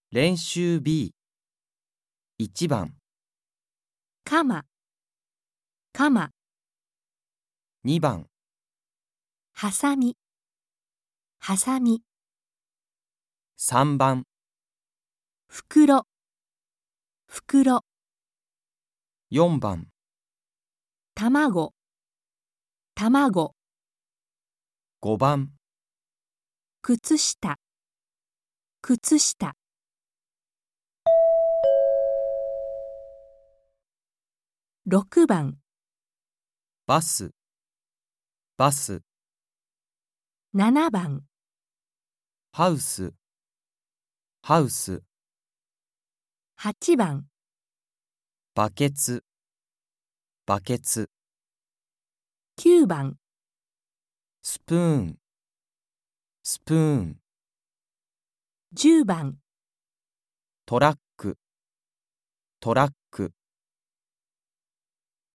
練習 B1 番、 かま、かま、 2番、 はさみ、はさみ、 3番、 ふくろ、ふくろ、 4番、 たまご、たまご、 5番、 くつした、くつした。6番、 バス、バス、 7番、 ハウス、ハウス、 8番、 バケツ、バケツ、 9番、 スプーン、スプーン、 10番。 トラック、トラック。